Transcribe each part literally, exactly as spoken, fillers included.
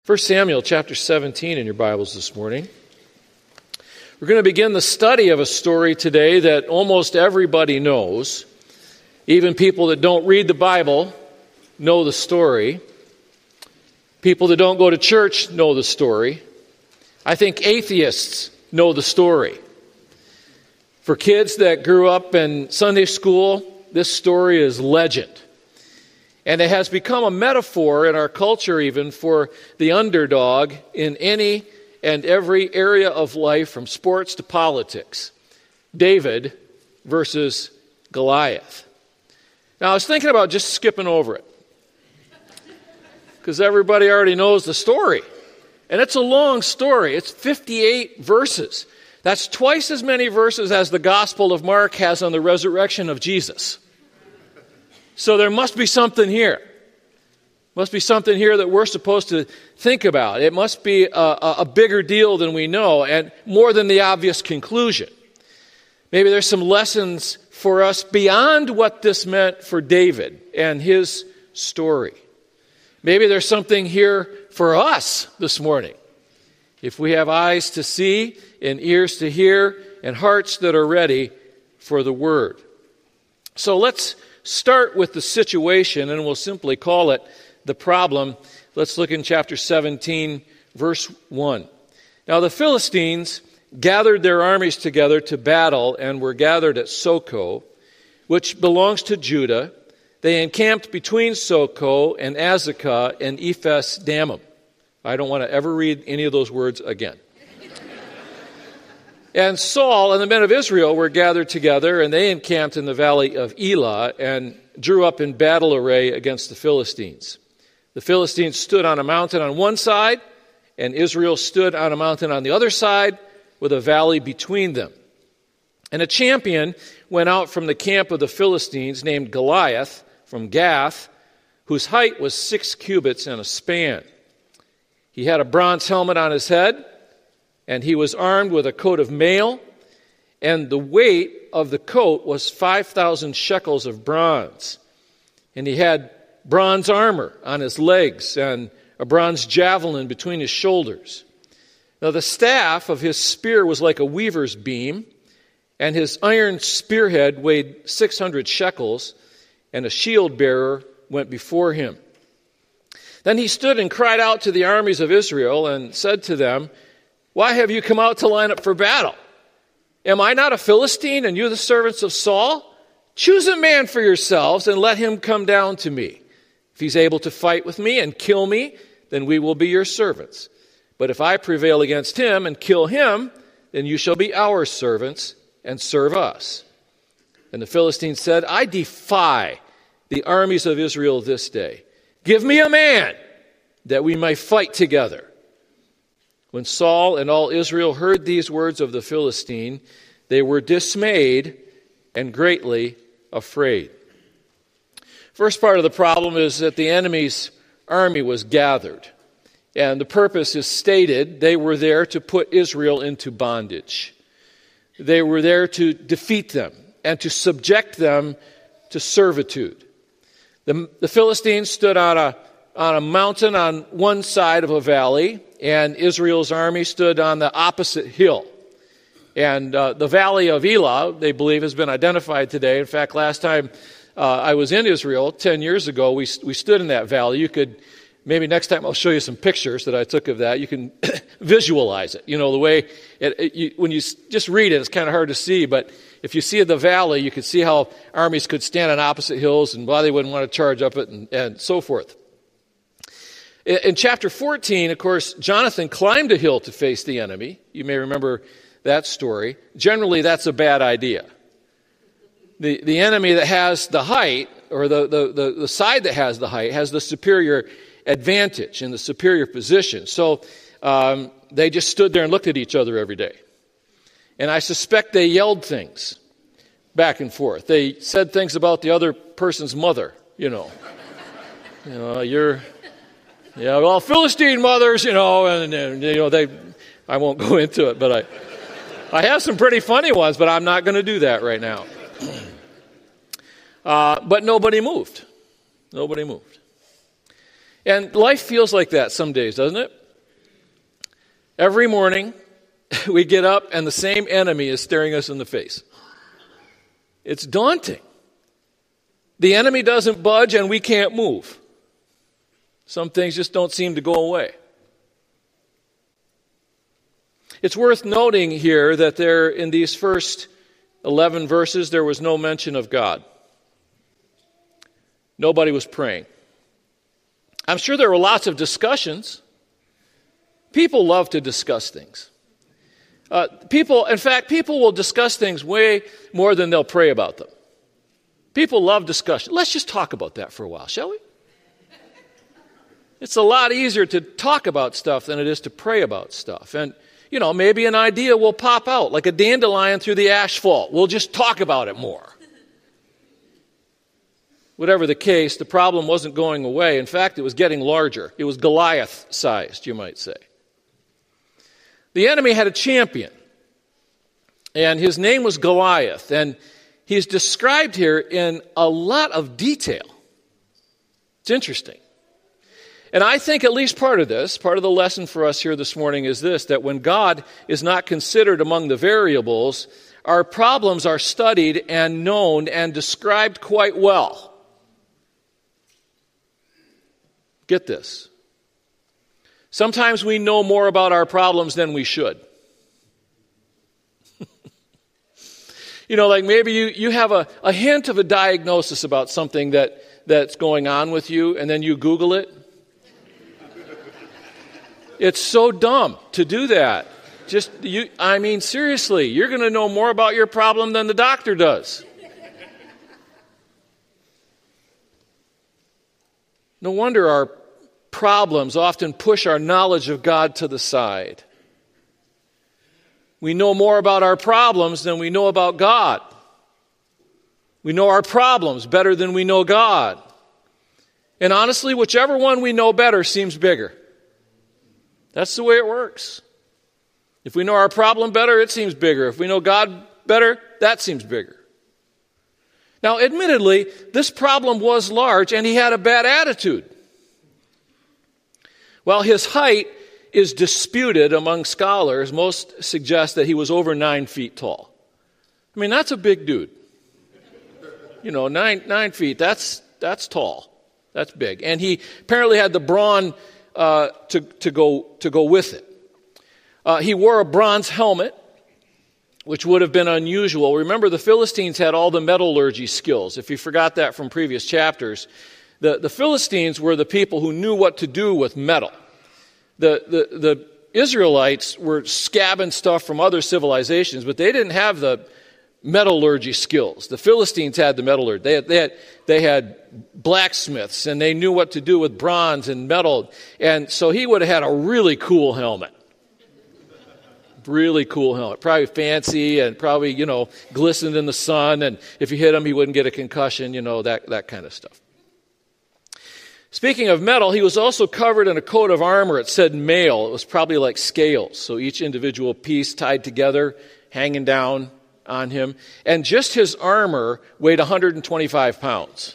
First Samuel chapter seventeen in your Bibles this morning. We're going to begin the study of a story today that almost everybody knows. Even people that don't read the Bible know the story. People that don't go to church know the story. I think atheists know the story. For kids that grew up in Sunday school, this story is legend. And it has become a metaphor in our culture even for the underdog in any and every area of life, from sports to politics. David versus Goliath. Now, I was thinking about just skipping over it, because everybody already knows the story. And it's a long story. It's fifty-eight verses. That's twice as many verses as the Gospel of Mark has on the resurrection of Jesus. So there must be something here. Must be something here that we're supposed to think about. It must be a, a, a bigger deal than we know, and more than the obvious conclusion. Maybe there's some lessons for us beyond what this meant for David and his story. Maybe there's something here for us this morning. If we have eyes to see and ears to hear and hearts that are ready for the word. So let's start with the situation, and we'll simply call it the problem. Let's look in chapter seventeen, verse one. Now the Philistines gathered their armies together to battle and were gathered at Socoh, which belongs to Judah. They encamped between Socoh and Azekah and Ephes Dammim. I don't want to ever read any of those words again. And Saul and the men of Israel were gathered together, and they encamped in the valley of Elah and drew up in battle array against the Philistines. The Philistines stood on a mountain on one side, and Israel stood on a mountain on the other side, with a valley between them. And a champion went out from the camp of the Philistines named Goliath from Gath, whose height was six cubits and a span. He had a bronze helmet on his head, and he was armed with a coat of mail, and the weight of the coat was five thousand shekels of bronze. And he had bronze armor on his legs and a bronze javelin between his shoulders. Now the staff of his spear was like a weaver's beam, and his iron spearhead weighed six hundred shekels, and a shield bearer went before him. Then he stood and cried out to the armies of Israel and said to them, "Why have you come out to line up for battle? Am I not a Philistine, and you the servants of Saul? Choose a man for yourselves and let him come down to me. If he's able to fight with me and kill me, then we will be your servants. But if I prevail against him and kill him, then you shall be our servants and serve us." And the Philistines said, "I defy the armies of Israel this day. Give me a man that we may fight together." When Saul and all Israel heard these words of the Philistine, they were dismayed and greatly afraid. First part of the problem is that the enemy's army was gathered. And the purpose is stated. They were there to put Israel into bondage. They were there to defeat them and to subject them to servitude. The, the Philistines stood on a, on a mountain on one side of a valley, and Israel's army stood on the opposite hill. And uh, the valley of Elah, they believe, has been identified today. In fact, last time uh, I was in Israel, ten years ago, we we stood in that valley. You could, maybe next time I'll show you some pictures that I took of that. You can visualize it. You know, the way, it, it, you, when you just read it, it's kind of hard to see. But if you see the valley, you could see how armies could stand on opposite hills and why they wouldn't want to charge up it and, and so forth. In chapter fourteen, of course, Jonathan climbed a hill to face the enemy. You may remember that story. Generally, that's a bad idea. The the enemy that has the height, or the, the, the, the side that has the height, has the superior advantage and the superior position. So um, they just stood there and looked at each other every day. And I suspect they yelled things back and forth. They said things about the other person's mother, you know. You know, you're... Yeah, well, Philistine mothers, you know, and, and you know, they, I won't go into it, but I, I have some pretty funny ones, but I'm not going to do that right now. Uh, but nobody moved. Nobody moved. And life feels like that some days, doesn't it? Every morning, we get up and the same enemy is staring us in the face. It's daunting. The enemy doesn't budge and we can't move. Some things just don't seem to go away. It's worth noting here that there, in these first eleven verses, there was no mention of God. Nobody was praying. I'm sure there were lots of discussions. People love to discuss things. Uh, people, in fact, people will discuss things way more than they'll pray about them. People love discussion. Let's just talk about that for a while, shall we? It's a lot easier to talk about stuff than it is to pray about stuff. And, you know, maybe an idea will pop out like a dandelion through the asphalt. We'll just talk about it more. Whatever the case, the problem wasn't going away. In fact, it was getting larger. It was Goliath-sized, you might say. The enemy had a champion, and his name was Goliath, and he's described here in a lot of detail. It's interesting. And I think at least part of this, part of the lesson for us here this morning is this, that when God is not considered among the variables, our problems are studied and known and described quite well. Get this. Sometimes we know more about our problems than we should. You know, like maybe you, you have a, a hint of a diagnosis about something that, that's going on with you, and then you Google it. It's so dumb to do that. Just you, I mean, seriously, you're going to know more about your problem than the doctor does. No wonder our problems often push our knowledge of God to the side. We know more about our problems than we know about God. We know our problems better than we know God. And honestly, whichever one we know better seems bigger. That's the way it works. If we know our problem better, it seems bigger. If we know God better, that seems bigger. Now, admittedly, this problem was large, and he had a bad attitude. While his height is disputed among scholars, most suggest that he was over nine feet tall. I mean, that's a big dude. You know, nine nine feet, that's that's tall. That's big. And he apparently had the brawn uh, to, to, go, to go with it. Uh, he wore a bronze helmet, which would have been unusual. Remember, the Philistines had all the metallurgy skills. If you forgot that from previous chapters, the, the Philistines were the people who knew what to do with metal. The, the, the Israelites were scabbing stuff from other civilizations, but they didn't have the metallurgy skills. The Philistines had the metallurgy. They had, they had, they had blacksmiths, and they knew what to do with bronze and metal. And so he would have had a really cool helmet. Really cool helmet. Probably fancy and probably, you know, glistened in the sun. And if you hit him, he wouldn't get a concussion, you know, that, that kind of stuff. Speaking of metal, he was also covered in a coat of armor. It said mail. It was probably like scales. So each individual piece tied together, hanging down on him. And just his armor weighed one hundred twenty-five pounds.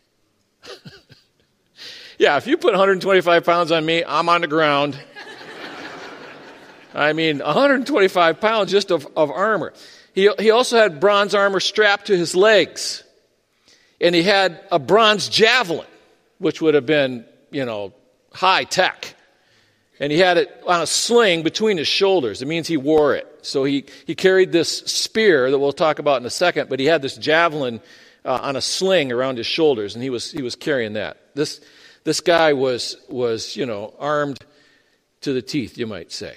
Yeah, if you put one hundred twenty-five pounds on me, I'm on the ground. I mean, one hundred twenty-five pounds just of, of armor. He, he also had bronze armor strapped to his legs. And he had a bronze javelin, which would have been, you know, high tech. And he had it on a sling between his shoulders. It means he wore it. So he, he carried this spear that we'll talk about in a second, but he had this javelin uh, on a sling around his shoulders, and he was he was carrying that. This this guy was was, you know, armed to the teeth, you might say.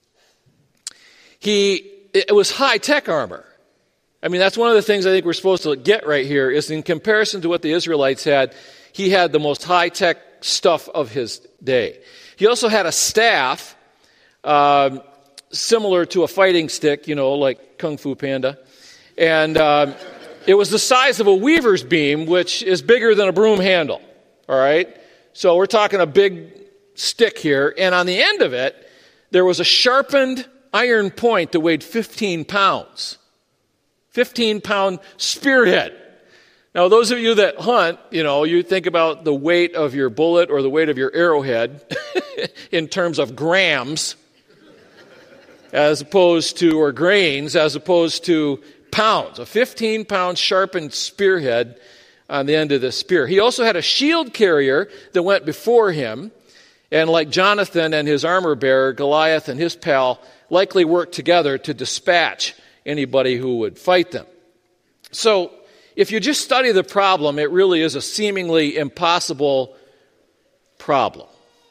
He it was high-tech armor. I mean, that's one of the things I think we're supposed to get right here is in comparison to what the Israelites had, he had the most high-tech stuff of his day. He also had a staff um, similar to a fighting stick, you know, like Kung Fu Panda. And um, it was the size of a weaver's beam, which is bigger than a broom handle, all right? So we're talking a big stick here. And on the end of it, there was a sharpened iron point that weighed fifteen pounds. fifteen-pound spearhead Now, those of you that hunt, you know, you think about the weight of your bullet or the weight of your arrowhead in terms of grams as opposed to, or grains, as opposed to pounds. A fifteen-pound sharpened spearhead on the end of the spear. He also had a shield carrier that went before him, and like Jonathan and his armor bearer, Goliath and his pal likely worked together to dispatch anybody who would fight them. So, if you just study the problem, it really is a seemingly impossible problem.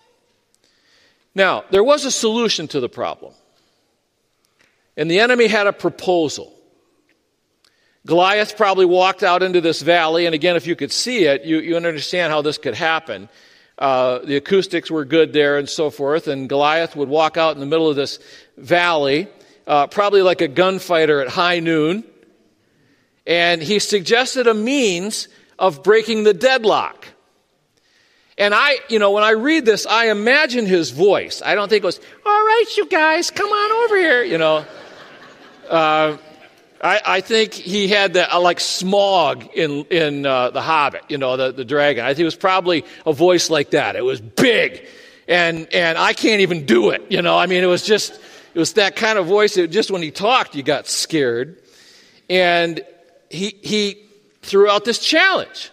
Now, there was a solution to the problem. And the enemy had a proposal. Goliath probably walked out into this valley, and again, if you could see it, you, you understand how this could happen. Uh, the acoustics were good there and so forth, and Goliath would walk out in the middle of this valley, uh, probably like a gunfighter at high noon, and he suggested a means of breaking the deadlock. And I, you know, when I read this, I imagine his voice. I don't think it was, all right, you guys, come on over here, you know. Uh, I, I think he had the, uh, like Smaug in in uh, The Hobbit, you know, the, the dragon. I think it was probably a voice like that. It was big, and and I can't even do it, you know. I mean, it was just, it was that kind of voice that just when he talked, you got scared. And he he threw out this challenge.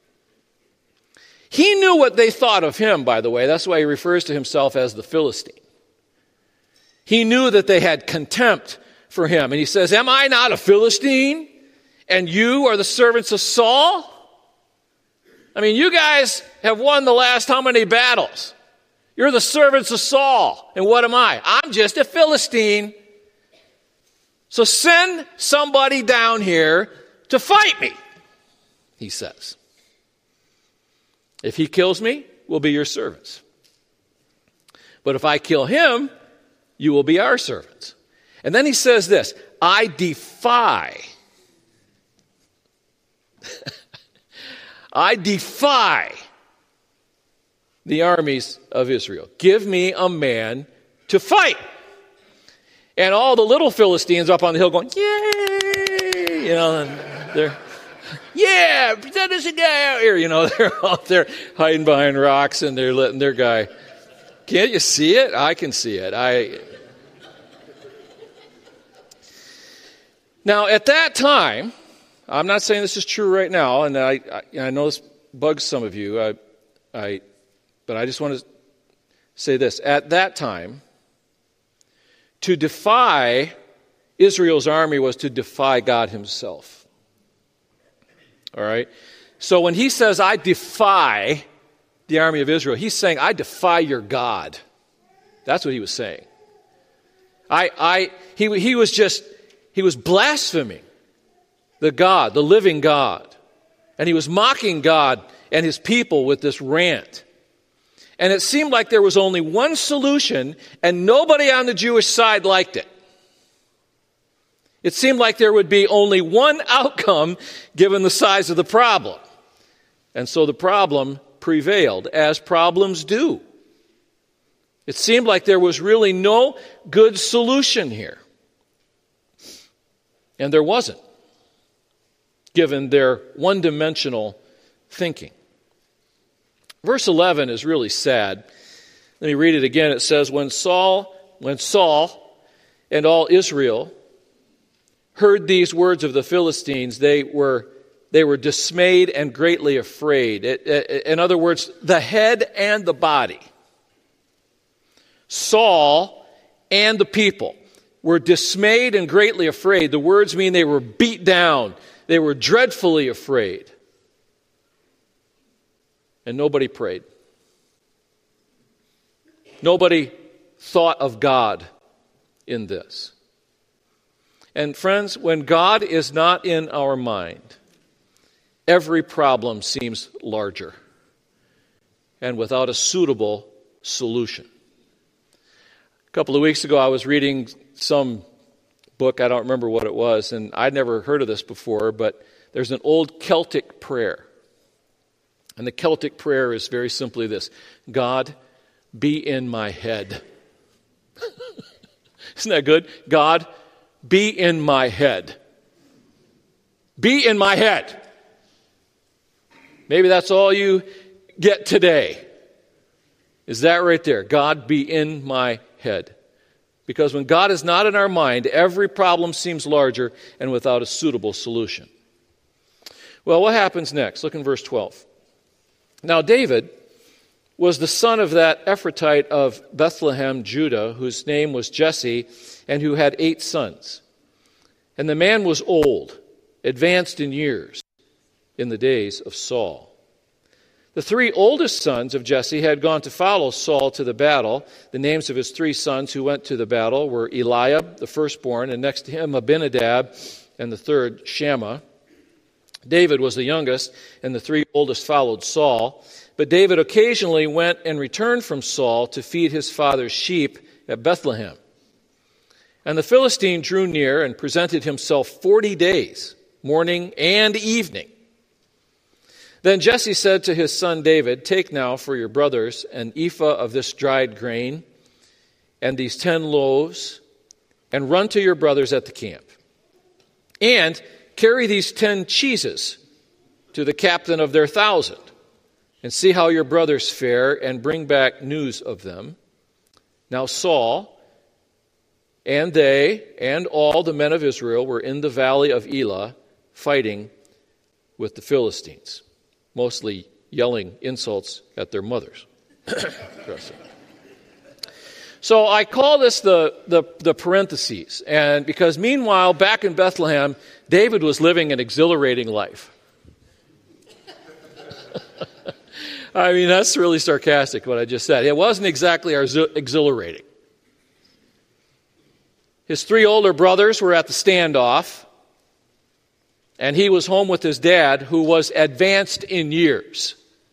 He knew what they thought of him, by the way. That's why he refers to himself as the Philistine. He knew that they had contempt for him. And he says, am I not a Philistine? And you are the servants of Saul? I mean, you guys have won the last how many battles? You're the servants of Saul. And what am I? I'm just a Philistine. So send somebody down here to fight me, he says. If he kills me, we'll be your servants. But if I kill him, you will be our servants. And then he says this, I defy, I defy the armies of Israel. Give me a man to fight. And all the little Philistines up on the hill going, yay! You know, and they're, yeah, that is a guy out here. You know, they're out there hiding behind rocks and they're letting their guy. Can't you see it? I can see it. I. Now, at that time, I'm not saying this is true right now, and I, I, I know this bugs some of you, I, I, but I just want to say this. At that time, to defy Israel's army was to defy God himself. All right? So when he says, I defy the army of Israel, he's saying, I defy your God. That's what he was saying. I, I, he, he was just, he was blaspheming the God, the living God. And he was mocking God and his people with this rant. And it seemed like there was only one solution, and nobody on the Jewish side liked it. It seemed like there would be only one outcome given the size of the problem. And so the problem prevailed, as problems do. It seemed like there was really no good solution here. And there wasn't, given their one-dimensional thinking. Verse eleven is really sad. Let me read it again. It says, when Saul, when Saul and all Israel heard these words of the Philistines, they were they were dismayed and greatly afraid. It, it, in other words, the head and the body, Saul and the people, were dismayed and greatly afraid. The words mean they were beat down. They were dreadfully afraid. And nobody prayed. Nobody thought of God in this. And friends, when God is not in our mind, every problem seems larger and without a suitable solution. A couple of weeks ago, I was reading some book, I don't remember what it was, and I'd never heard of this before, but there's an old Celtic prayer. And the Celtic prayer is very simply this: God, be in my head. Isn't that good? God, be in my head. Be in my head. Maybe that's all you get today. Is that right there? God be in my head. Because when God is not in our mind, every problem seems larger and without a suitable solution. Well, what happens next? Look in verse twelve. Now David was the son of that Ephrathite of Bethlehem, Judah, whose name was Jesse, and who had eight sons. And the man was old, advanced in years, in the days of Saul. The three oldest sons of Jesse had gone to follow Saul to the battle. The names of his three sons who went to the battle were Eliab, the firstborn, and next to him Abinadab, and the third Shammah. David was the youngest, and the three oldest followed Saul. But David occasionally went and returned from Saul to feed his father's sheep at Bethlehem. And the Philistine drew near and presented himself forty days, morning and evening. Then Jesse said to his son David, "Take now for your brothers an ephah of this dried grain and these ten loaves, and run to your brothers at the camp. And carry these ten cheeses to the captain of their thousand, and see how your brothers fare, and bring back news of them." Now Saul and they and all the men of Israel were in the valley of Elah fighting with the Philistines, mostly yelling insults at their mothers. So I call this the, the, the parentheses, and because meanwhile, back in Bethlehem, David was living an exhilarating life. I mean, that's really sarcastic, what I just said. It wasn't exactly exhilarating. His three older brothers were at the standoff, and he was home with his dad, who was advanced in years.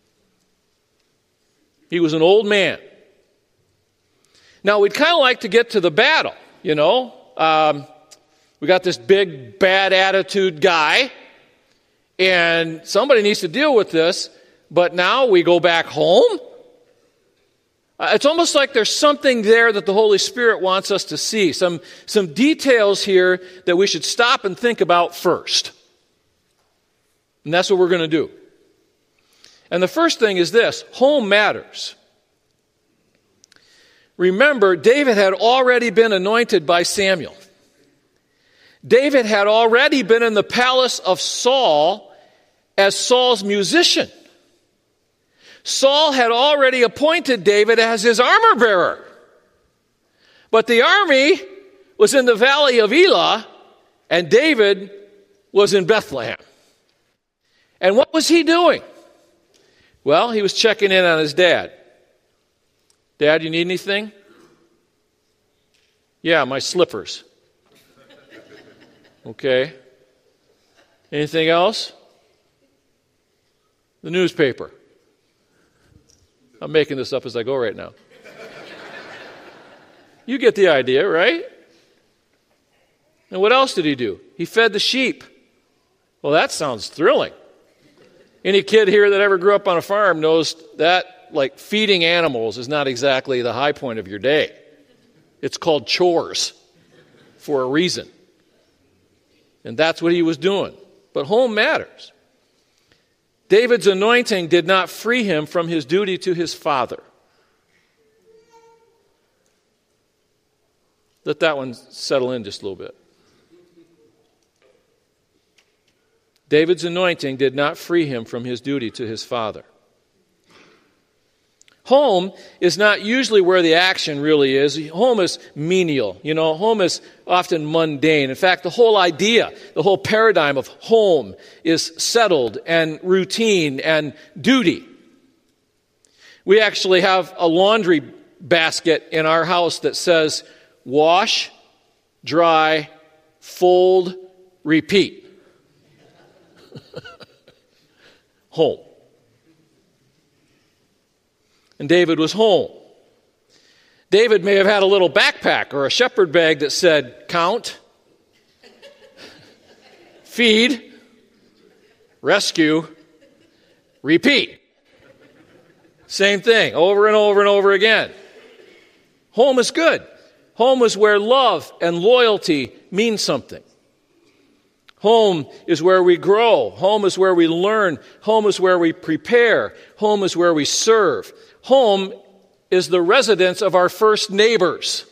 He was an old man. Now, we'd kind of like to get to the battle, you know. Um, we got this big, bad attitude guy, and somebody needs to deal with this. But now we go back home? Uh, it's almost like there's something there that the Holy Spirit wants us to see. Some, some details here that we should stop and think about first. And that's what we're going to do. And the first thing is this: home matters. Remember, David had already been anointed by Samuel. David had already been in the palace of Saul as Saul's musician. Saul had already appointed David as his armor bearer. But the army was in the valley of Elah, and David was in Bethlehem. And what was he doing? Well, he was checking in on his dad. "Dad, you need anything?" "Yeah, my slippers." "Okay. Anything else?" "The newspaper." I'm making this up as I go right now. You get the idea, right? And what else did he do? He fed the sheep. Well, that sounds thrilling. Any kid here that ever grew up on a farm knows that, like, feeding animals is not exactly the high point of your day. It's called chores for a reason. And that's what he was doing. But home matters. David's anointing did not free him from his duty to his father. Let that one settle in just a little bit. David's anointing did not free him from his duty to his father. Home is not usually where the action really is. Home is menial. You know, home is often mundane. In fact, the whole idea, the whole paradigm of home is settled and routine and duty. We actually have a laundry basket in our house that says wash, dry, fold, repeat. Home. And David was home. David may have had a little backpack or a shepherd bag that said, count, feed, rescue, repeat. Same thing, over and over and over again. Home is good. Home is where love and loyalty mean something. Home is where we grow. Home is where we learn. Home is where we prepare. Home is where we serve. Home is the residence of our first neighbors,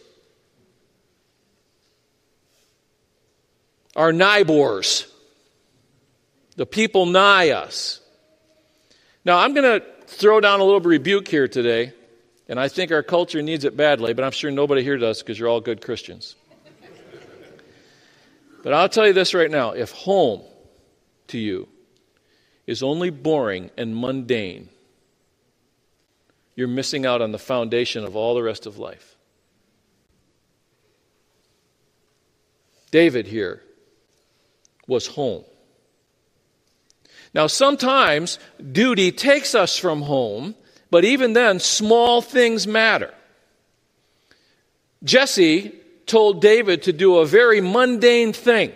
our neighbors, the people nigh us. Now, I'm going to throw down a little rebuke here today, and I think our culture needs it badly, but I'm sure nobody here does because you're all good Christians. But I'll tell you this right now. If home to you is only boring and mundane, you're missing out on the foundation of all the rest of life. David here was home. Now, sometimes duty takes us from home, but even then, small things matter. Jesse told David to do a very mundane thing.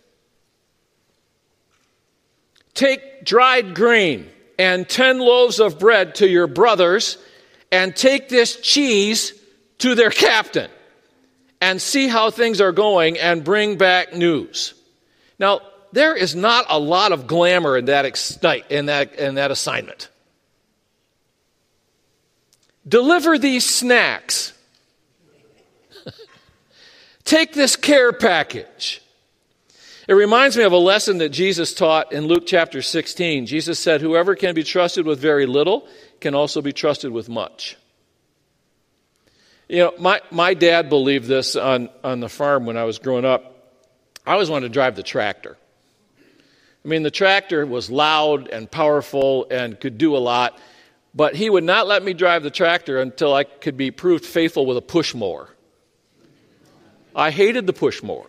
Take dried grain and ten loaves of bread to your brothers, and take this cheese to their captain, and see how things are going, and bring back news. Now, there is not a lot of glamour in that excite, in that in that assignment. Deliver these snacks. Take this care package. It reminds me of a lesson that Jesus taught in Luke chapter sixteen. Jesus said, whoever can be trusted with very little can also be trusted with much. You know, my, my dad believed this on, on the farm when I was growing up. I always wanted to drive the tractor. I mean, the tractor was loud and powerful and could do a lot, but he would not let me drive the tractor until I could be proved faithful with a push mower. I hated the push mower.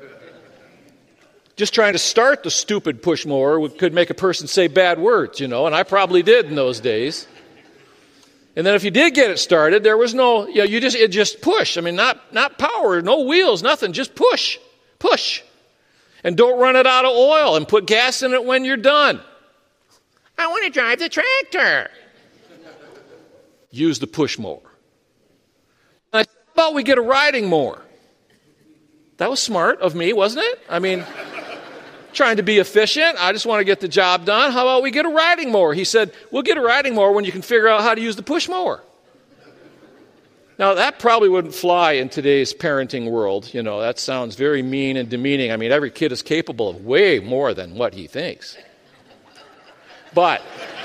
Just trying to start the stupid push mower could make a person say bad words, you know, and I probably did in those days. And then if you did get it started, there was no, you know, you just, it just push. I mean, not, not power, no wheels, nothing, just push, push. And don't run it out of oil and put gas in it when you're done. I want to drive the tractor. Use the push mower. I said, how about we get a riding mower? That was smart of me, wasn't it? I mean, trying to be efficient. I just want to get the job done. How about we get a riding mower? He said, we'll get a riding mower when you can figure out how to use the push mower. Now, that probably wouldn't fly in today's parenting world. You know, that sounds very mean and demeaning. I mean, every kid is capable of way more than what he thinks. But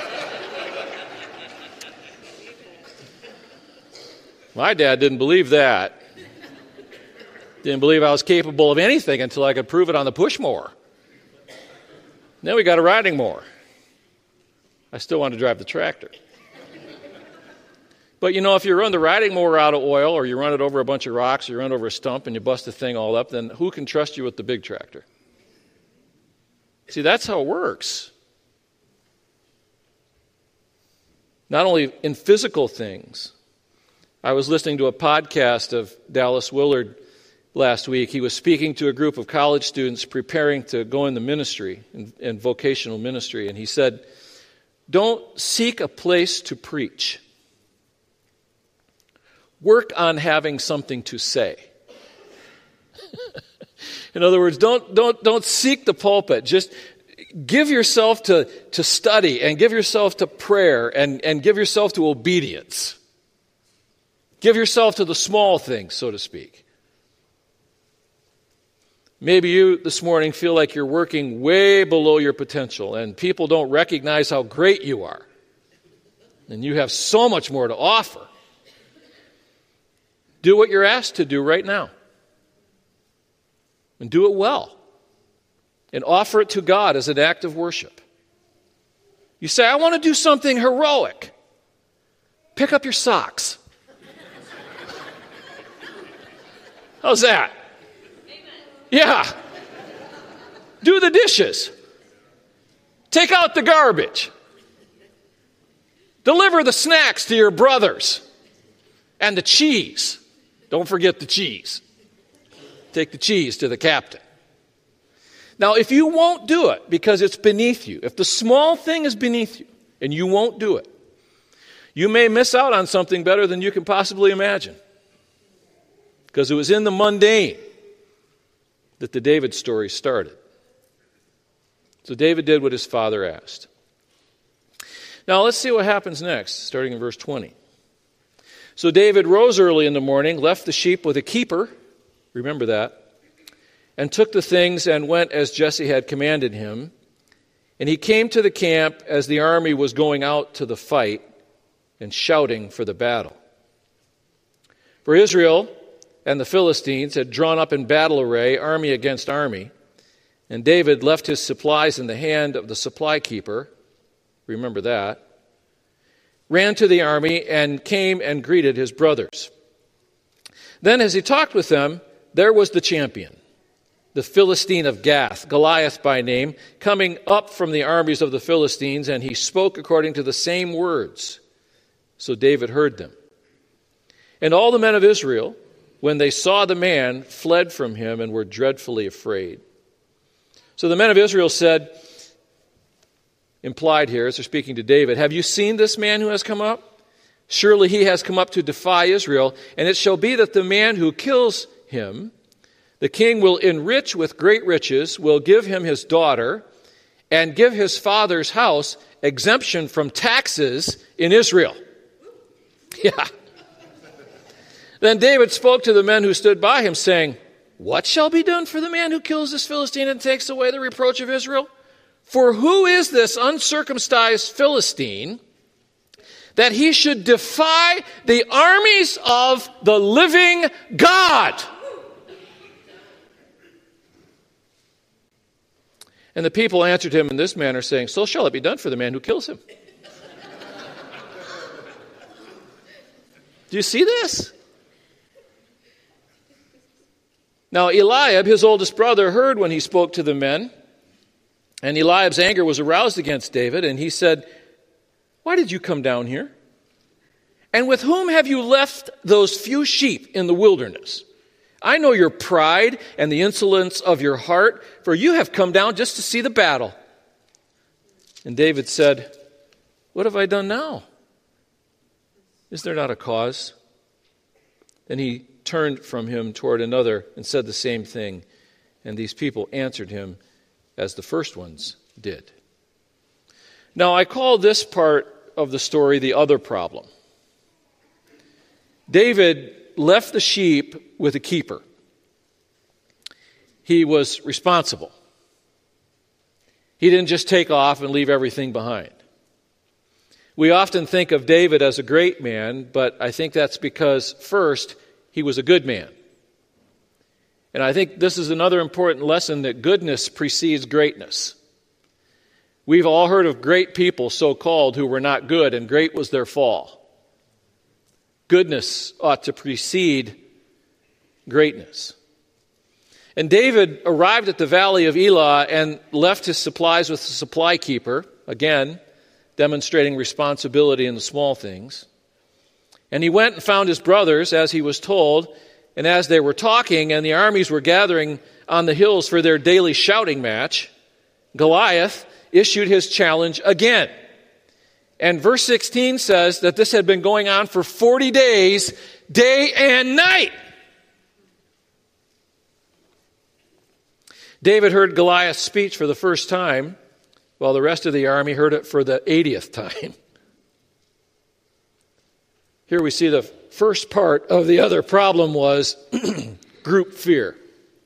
my dad didn't believe that. Didn't believe I was capable of anything until I could prove it on the push mower. Then we got a riding mower. I still want to drive the tractor. But, you know, if you run the riding mower out of oil, or you run it over a bunch of rocks, or you run over a stump and you bust the thing all up, then who can trust you with the big tractor? See, that's how it works. Not only in physical things. I was listening to a podcast of Dallas Willard last week. He was speaking to a group of college students preparing to go in the ministry, in, in vocational ministry, and he said, don't seek a place to preach. Work on having something to say. In other words, don't, don't, don't seek the pulpit. Just give yourself to, to study, and give yourself to prayer, and, and give yourself to obedience. Give yourself to the small things, so to speak. Maybe you this morning feel like you're working way below your potential, and people don't recognize how great you are. And you have so much more to offer. Do what you're asked to do right now. And do it well. And offer it to God as an act of worship. You say, I want to do something heroic. Pick up your socks. How's that? Yeah. Do the dishes. Take out the garbage. Deliver the snacks to your brothers. And the cheese. Don't forget the cheese. Take the cheese to the captain. Now, if you won't do it because it's beneath you, if the small thing is beneath you and you won't do it, you may miss out on something better than you can possibly imagine. Because it was in the mundane that the David story started. So David did what his father asked. Now let's see what happens next, starting in verse twenty. So David rose early in the morning, left the sheep with a keeper, remember that, and took the things and went as Jesse had commanded him. And he came to the camp as the army was going out to the fight and shouting for the battle. For Israel and the Philistines had drawn up in battle array, army against army, and David left his supplies in the hand of the supply keeper, remember that, ran to the army and came and greeted his brothers. Then as he talked with them, there was the champion, the Philistine of Gath, Goliath by name, coming up from the armies of the Philistines, and he spoke according to the same words. So David heard them. And all the men of Israel, when they saw the man, fled from him and were dreadfully afraid. So the men of Israel said, implied here as they're speaking to David, have you seen this man who has come up? Surely he has come up to defy Israel, and it shall be that the man who kills him, the king will enrich with great riches, will give him his daughter, and give his father's house exemption from taxes in Israel. Yeah. Then David spoke to the men who stood by him, saying, what shall be done for the man who kills this Philistine and takes away the reproach of Israel? For who is this uncircumcised Philistine that he should defy the armies of the living God? And the people answered him in this manner, saying, so shall it be done for the man who kills him. Do you see this? Now Eliab, his oldest brother, heard when he spoke to the men, and Eliab's anger was aroused against David, and he said, why did you come down here? And with whom have you left those few sheep in the wilderness? I know your pride and the insolence of your heart, for you have come down just to see the battle. And David said, what have I done now? Is there not a cause? Then he turned from him toward another and said the same thing. And these people answered him as the first ones did. Now, I call this part of the story the other problem. David left the sheep with a keeper. He was responsible. He didn't just take off and leave everything behind. We often think of David as a great man, but I think that's because, first, he was a good man. And I think this is another important lesson, that goodness precedes greatness. We've all heard of great people, so-called, who were not good, and great was their fall. Goodness ought to precede greatness. And David arrived at the valley of Elah and left his supplies with the supply keeper, again, demonstrating responsibility in the small things. And he went and found his brothers, as he was told, and as they were talking and the armies were gathering on the hills for their daily shouting match, Goliath issued his challenge again. And verse sixteen says that this had been going on for forty days, day and night. David heard Goliath's speech for the first time, while the rest of the army heard it for the eightieth time. Here we see the first part of the other problem was group fear.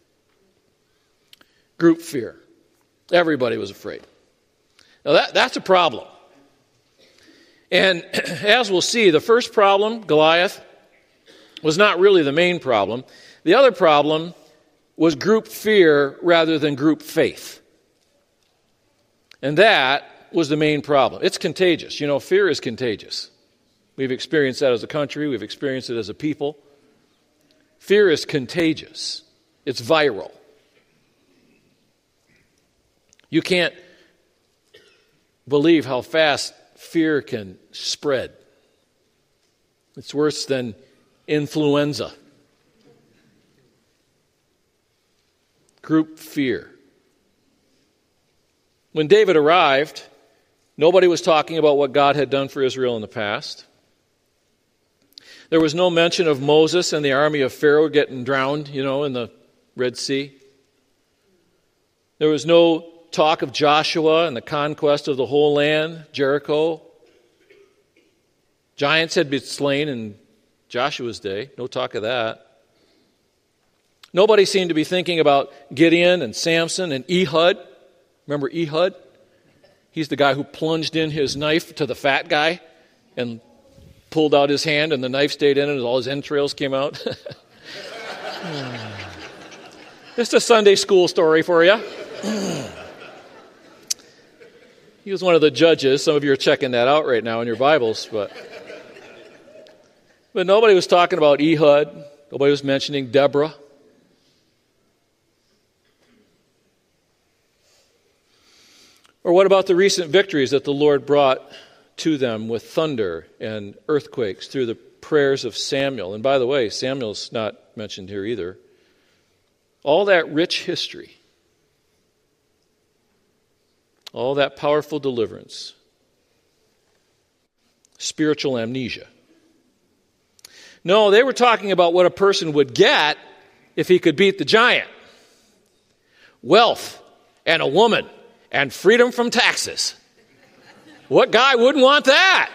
Group fear. Everybody was afraid. Now that, that's a problem. And as we'll see, the first problem, Goliath, was not really the main problem. The other problem was group fear rather than group faith. And that was the main problem. It's contagious. You know, fear is contagious. We've experienced that as a country. We've experienced it as a people. Fear is contagious. It's viral. You can't believe how fast fear can spread. It's worse than influenza. Group fear. When David arrived, nobody was talking about what God had done for Israel in the past. There was no mention of Moses and the army of Pharaoh getting drowned, you know, in the Red Sea. There was no talk of Joshua and the conquest of the whole land, Jericho. Giants had been slain in Joshua's day. No talk of that. Nobody seemed to be thinking about Gideon and Samson and Ehud. Remember Ehud? He's the guy who plunged in his knife to the fat guy and pulled out his hand, and the knife stayed in it and all his entrails came out. Just a Sunday school story for you. He was one of the judges. Some of you are checking that out right now in your Bibles. But, but nobody was talking about Ehud. Nobody was mentioning Deborah. Or what about the recent victories that the Lord brought to them with thunder and earthquakes through the prayers of Samuel? And by the way, Samuel's not mentioned here either. All that rich history, all that powerful deliverance, spiritual amnesia. No, they were talking about what a person would get if he could beat the giant. Wealth and a woman and freedom from taxes. What guy wouldn't want that?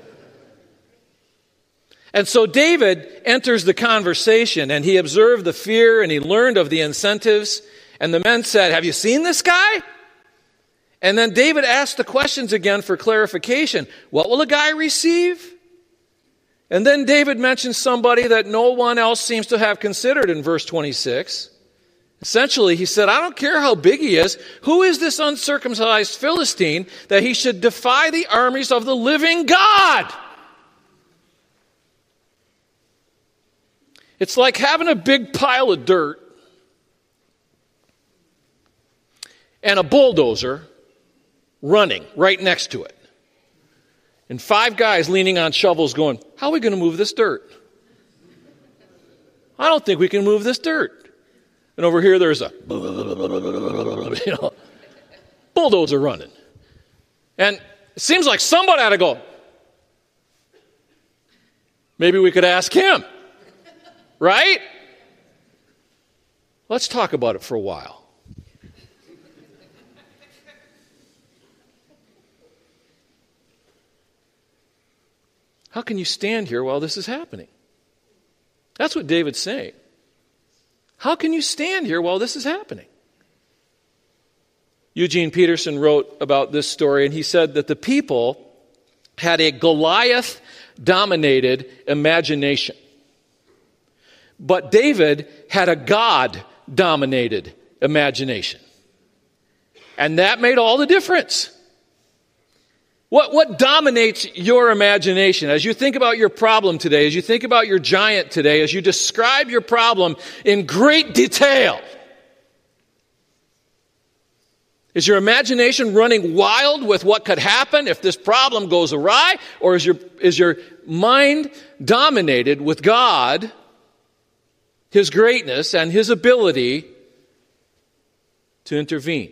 And so David enters the conversation, and he observed the fear, and he learned of the incentives. And the men said, "Have you seen this guy?" And then David asked the questions again for clarification. What will a guy receive? And then David mentions somebody that no one else seems to have considered in verse twenty-six. Essentially, he said, I don't care how big he is. Who is this uncircumcised Philistine that he should defy the armies of the living God? It's like having a big pile of dirt and a bulldozer running right next to it. And five guys leaning on shovels going, how are we going to move this dirt? I don't think we can move this dirt. And over here there's a you know, bulldozer running. And it seems like somebody ought to go, maybe we could ask him. Right? Let's talk about it for a while. How can you stand here while this is happening? That's what David's saying. How can you stand here while this is happening? Eugene Peterson wrote about this story, and he said that the people had a Goliath-dominated imagination. But David had a God-dominated imagination. And that made all the difference. What, what dominates your imagination? As you think about your problem today, as you think about your giant today, as you describe your problem in great detail, is your imagination running wild with what could happen if this problem goes awry? Or is your, is your mind dominated with God, His greatness, and His ability to intervene?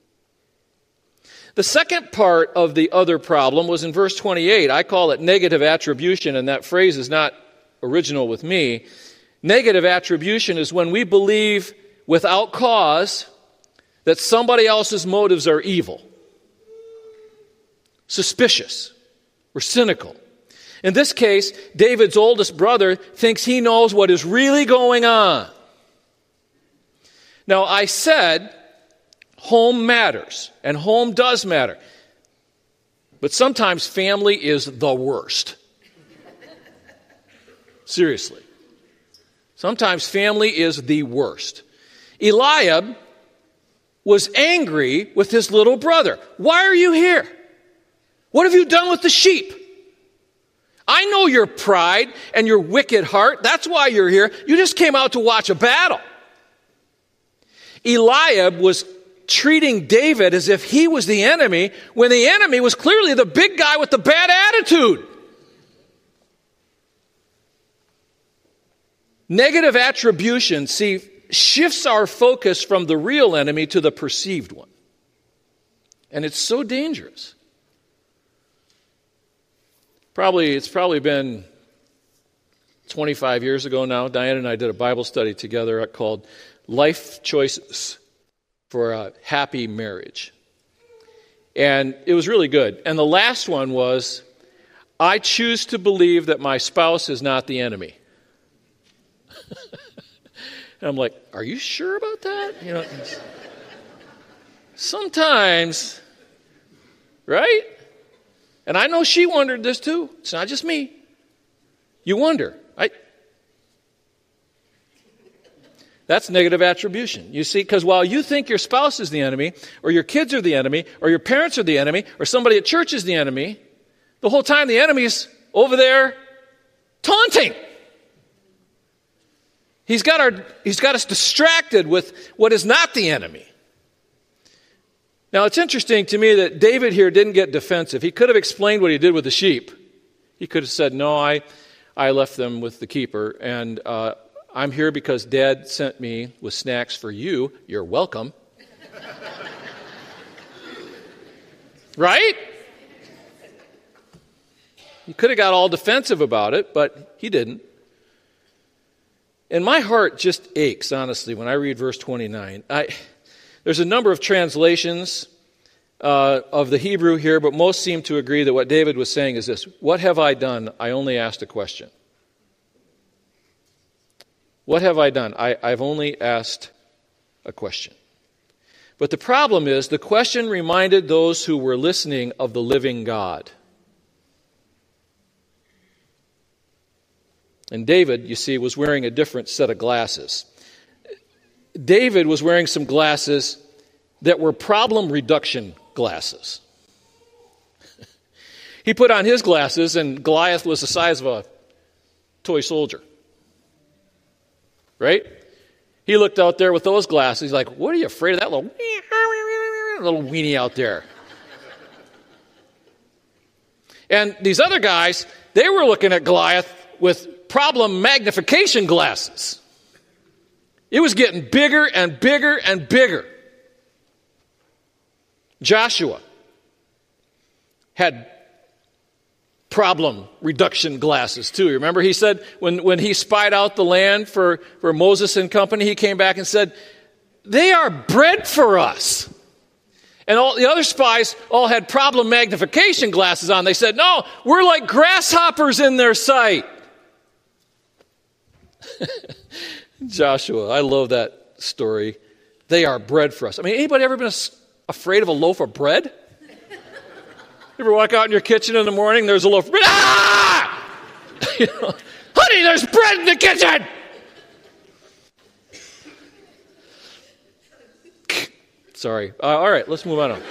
The second part of the other problem was in verse twenty-eight. I call it negative attribution, and that phrase is not original with me. Negative attribution is when we believe without cause that somebody else's motives are evil, suspicious, or cynical. In this case, David's oldest brother thinks he knows what is really going on. Now, I said home matters, and home does matter. But sometimes family is the worst. Seriously. Sometimes family is the worst. Eliab was angry with his little brother. Why are you here? What have you done with the sheep? I know your pride and your wicked heart. That's why you're here. You just came out to watch a battle. Eliab was treating David as if he was the enemy, when the enemy was clearly the big guy with the bad attitude. Negative attribution, see, shifts our focus from the real enemy to the perceived one. And it's so dangerous. Probably, it's probably been twenty-five years ago now. Diane and I did a Bible study together called Life Choices. for a happy marriage. And it was really good. And the last one was, I choose to believe that my spouse is not the enemy. And I'm like, are you sure about that? You know, sometimes, right? And I know she wondered this too. It's not just me. You wonder. I, That's negative attribution. You see, because while you think your spouse is the enemy, or your kids are the enemy, or your parents are the enemy, or somebody at church is the enemy, the whole time the enemy's over there taunting. He's got our, he's got us distracted with what is not the enemy. Now, it's interesting to me that David here didn't get defensive. He could have explained what he did with the sheep. He could have said, no, I, I left them with the keeper, and uh, I'm here because Dad sent me with snacks for you. You're welcome. Right? He could have got all defensive about it, but he didn't. And my heart just aches, honestly, when I read verse twenty-nine. I, there's a number of translations uh, of the Hebrew here, but most seem to agree that what David was saying is this: what have I done? I only asked a question. What have I done? I, I've only asked a question. But the problem is, the question reminded those who were listening of the living God. And David, you see, was wearing a different set of glasses. David was wearing some glasses that were problem reduction glasses. He put on his glasses, and Goliath was the size of a toy soldier. Right? He looked out there with those glasses. He's like, what are you afraid of that little, little weenie out there? And these other guys, they were looking at Goliath with problem magnification glasses. It was getting bigger and bigger and bigger. Joshua had problem reduction glasses too. Remember, he said when, when he spied out the land for, for Moses and company, he came back and said, they are bread for us. And all the other spies all had problem magnification glasses on. They said, no, we're like grasshoppers in their sight. Joshua, I love that story. They are bread for us. I mean, anybody ever been afraid of a loaf of bread? You ever walk out in your kitchen in the morning, there's a loaf of bread. Ah! You know, honey, there's bread in the kitchen! Sorry. Uh, all right, let's move on.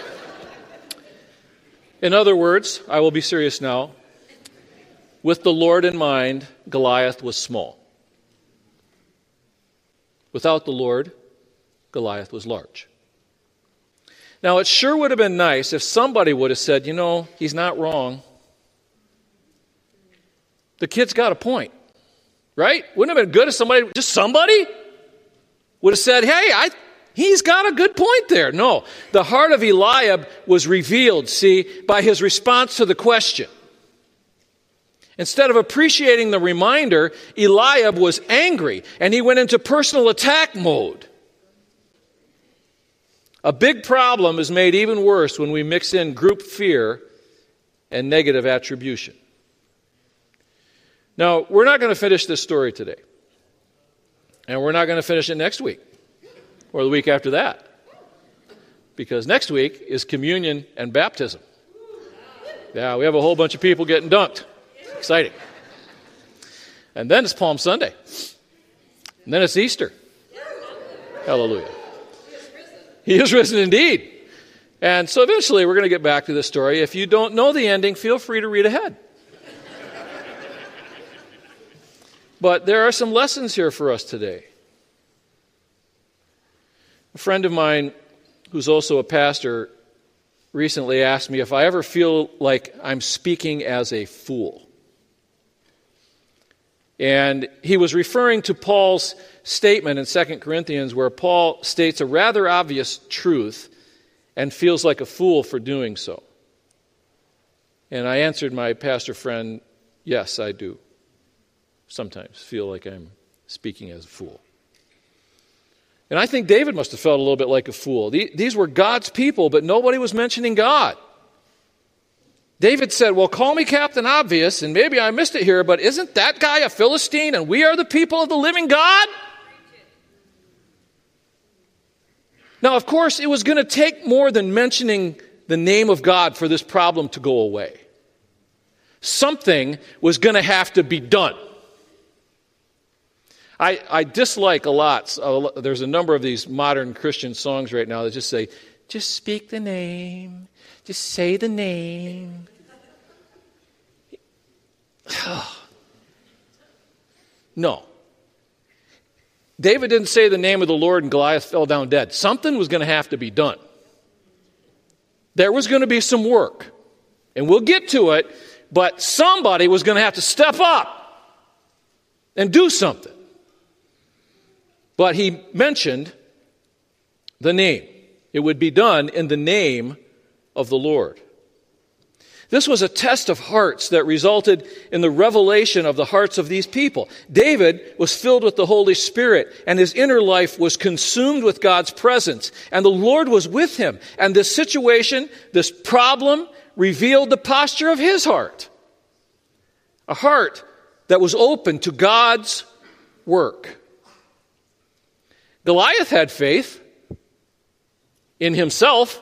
In other words, I will be serious now. With the Lord in mind, Goliath was small. Without the Lord, Goliath was large. Now, it sure would have been nice if somebody would have said, you know, he's not wrong. The kid's got a point, right? Wouldn't it have been good if somebody, just somebody, would have said, hey, I, he's got a good point there. No, the heart of Eliab was revealed, see, by his response to the question. Instead of appreciating the reminder, Eliab was angry, and he went into personal attack mode. A big problem is made even worse when we mix in group fear and negative attribution. Now, we're not going to finish this story today. And we're not going to finish it next week or the week after that. Because next week is communion and baptism. Yeah, we have a whole bunch of people getting dunked. Exciting. And then it's Palm Sunday. And then it's Easter. Hallelujah. He is risen indeed. And so eventually we're going to get back to this story. If you don't know the ending, feel free to read ahead. But there are some lessons here for us today. A friend of mine who's also a pastor recently asked me if I ever feel like I'm speaking as a fool. And he was referring to Paul's statement in Second Corinthians where Paul states a rather obvious truth and feels like a fool for doing so. And I answered my pastor friend, yes, I do sometimes feel like I'm speaking as a fool. And I think David must have felt a little bit like a fool. These were God's people, but nobody was mentioning God. David said, well, call me Captain Obvious, and maybe I missed it here, but isn't that guy a Philistine, and we are the people of the living God? Now, of course, it was going to take more than mentioning the name of God for this problem to go away. Something was going to have to be done. I, I dislike a lot, uh, there's a number of these modern Christian songs right now that just say, just speak the name, just say the name. No. David didn't say the name of the Lord and Goliath fell down dead. Something was going to have to be done. There was going to be some work. And we'll get to it, but somebody was going to have to step up and do something. But he mentioned the name. It would be done in the name of the Lord. This was a test of hearts that resulted in the revelation of the hearts of these people. David was filled with the Holy Spirit, and his inner life was consumed with God's presence, and the Lord was with him. And this situation, this problem, revealed the posture of his heart. A heart that was open to God's work. Goliath had faith in himself,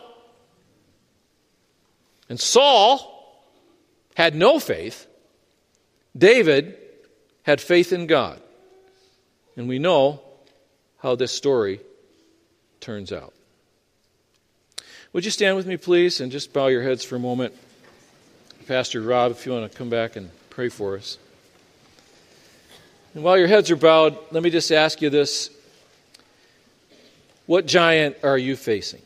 and Saul had no faith. David had faith in God. And we know how this story turns out. Would you stand with me, please, and just bow your heads for a moment? Pastor Rob, if you want to come back and pray for us. And while your heads are bowed, let me just ask you this. What giant are you facing?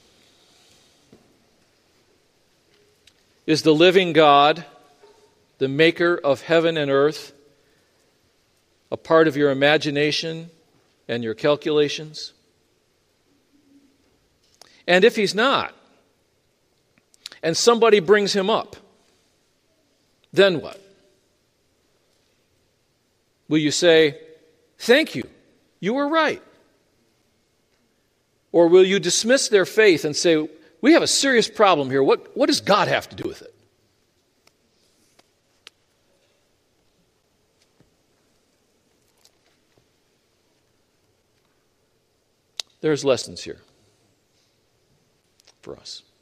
Is the living God, the maker of heaven and earth, a part of your imagination and your calculations? And if he's not, and somebody brings him up, then what? Will you say, thank you, you were right? Or will you dismiss their faith and say, we have a serious problem here. What, what does God have to do with it? There's lessons here for us.